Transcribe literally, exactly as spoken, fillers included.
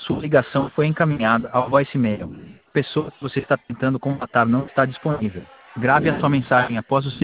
Sua ligação foi encaminhada ao voicemail. A pessoa que você está tentando contatar não está disponível. Grave a sua mensagem após o